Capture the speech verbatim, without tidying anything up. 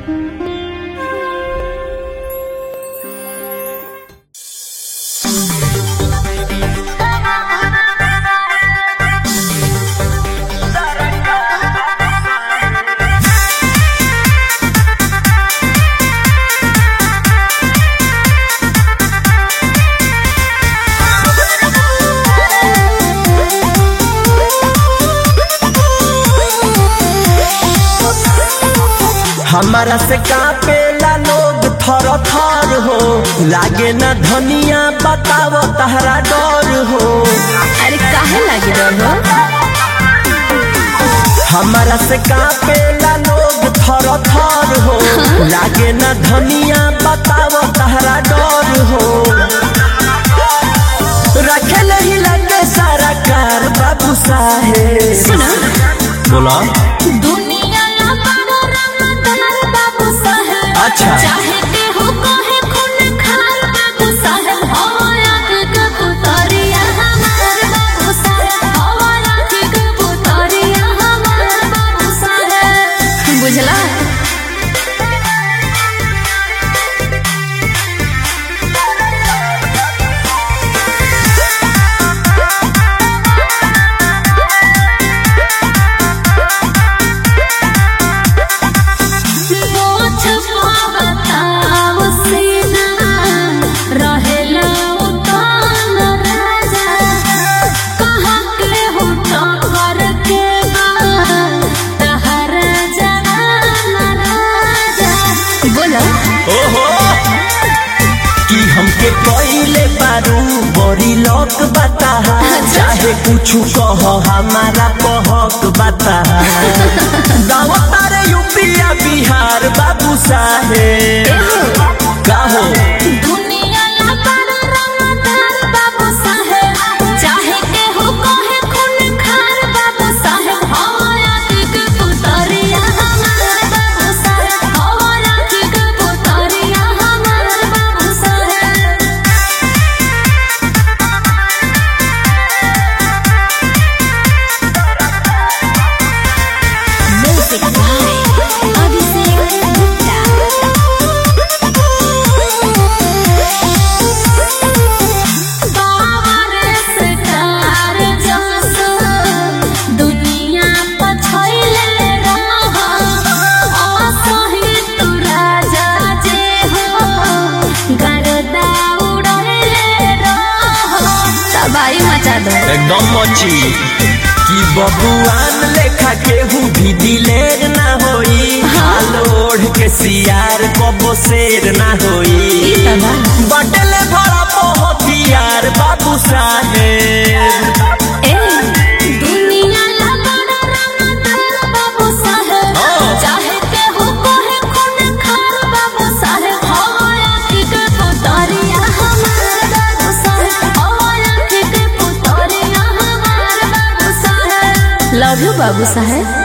हमारा से कापेला लोग थर थर हो, लागे ना धनिया बताओ तहरा डर हो। अरे काहे लागे डर हो? हमारा से कापेला लोग थर थर हो, लागे ना धनिया बताओ तहरा डर हो। रखे नहीं लगे सारा कार बाबू साहेब। सुना बोला अच्छा चाहे के हो कहे खून खार बाबू साहब हमारा के पुतरिया हमार बाबू साहब हमारा के पुतरिया हमार बाबू साहब। बुझला कि हमके कइले बारू बड़ी लोक बता, चाहे कुछ कह हमारा कहक बता। दावत रे यूपीया बिहार बाबू साहेब कहो दुनिया ला बड़ा रंगदार बाबू साहेब, चाहे के हो कहे खून खार बाबू साहेब हमारा के पुतरिया हमार बाबू साहेब हमारा के पुतरिया हमार बाबू साहेब। Music by Abhishek Gupta. एकदम मची कि बबुआन लेखा केहू भी दिलेर ना होई। हाल ओढ़ के सियार कबो शेर ना होई। बटले भरा बहुत यार बाबू साहेब। दुनिया ला बड़ा रंगदार बाबू साहेब, चाहे के हो कहे खून खार बाबू साहेब हमारा के पुतरिया हमार बाबू साहेब हमारा के पुतरिया हमार बाबू साहेब। लव यू बाबू साहेब।